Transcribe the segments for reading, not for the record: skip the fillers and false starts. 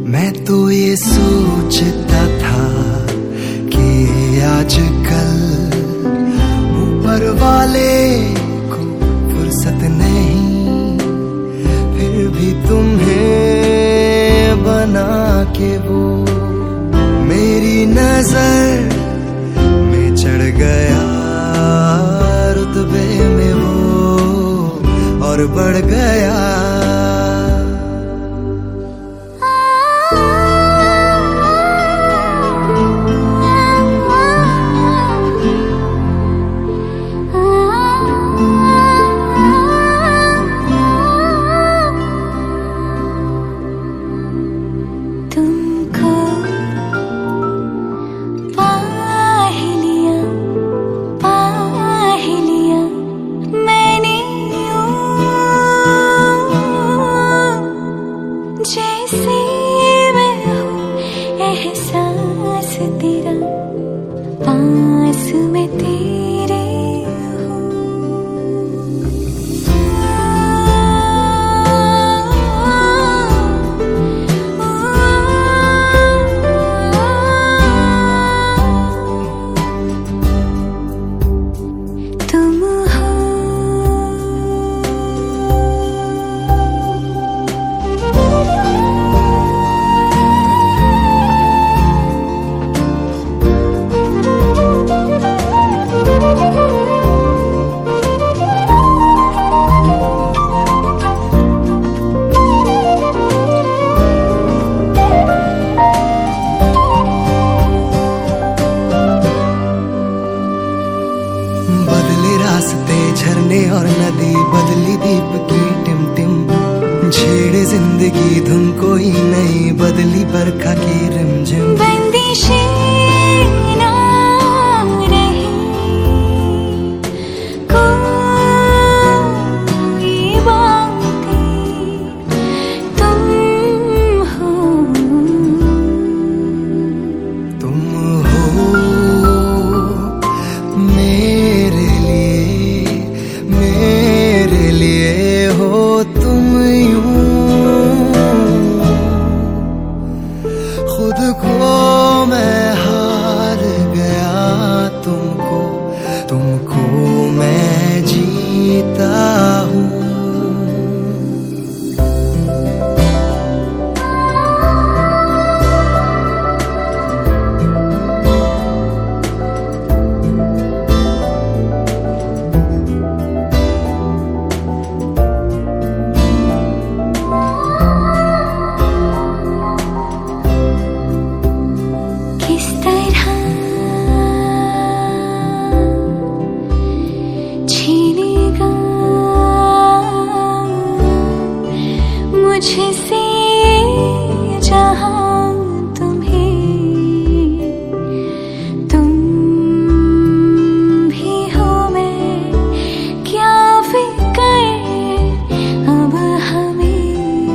मैं तो ये सोचता था कि आजकल ऊपर वाले को फुर्सत नहीं, फिर भी तुम्हें बना के वो मेरी नजर में चढ़ गया, रुतबे में वो और बढ़ गया। झरने और नदी बदली दीप की टिम-टिम, छेड़े जिंदगी धुन कोई नहीं, बदली बरखा की रिमझिम। बंदिशें ना रही कोई बातें, तुम हो मेरे लिए हो तुम यूं, खुद को मैं हार गया, तुमको मैं जीता हूँ। मुझसे जहां तुम्हें, तुम भी हो, मैं क्या फिक्र अब हमें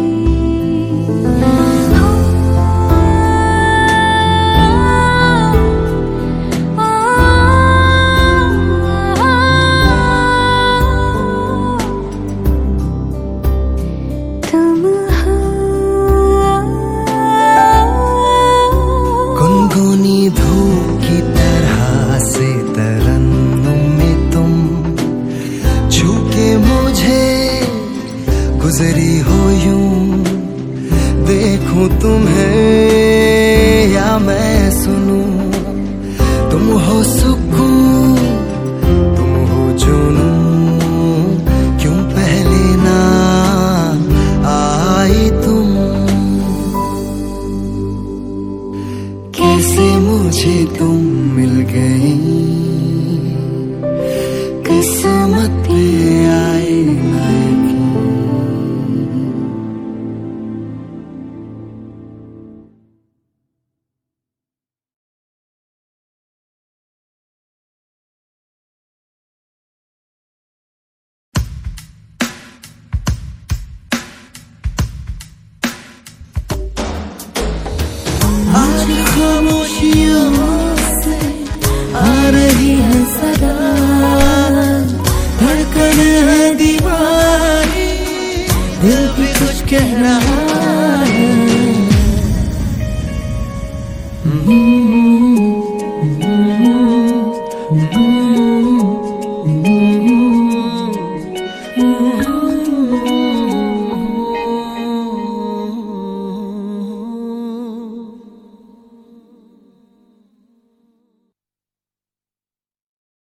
गुनगुनी धूप की तरह से तरन्नुम में तुम छूके मुझे गुजरी हो यूं, देखूं तुम्हें या मैं सुनूं, तुम हो सुकून तुम हो जुनूं, क्यों पहले ना आई तुम, कैसे मुझे तुम मिल गई, किस्मत पे आए ना यकीन। आज खामोशियों से आ रही है सदा, धड़कन है दीवानी, दिल भी कुछ कह रहा।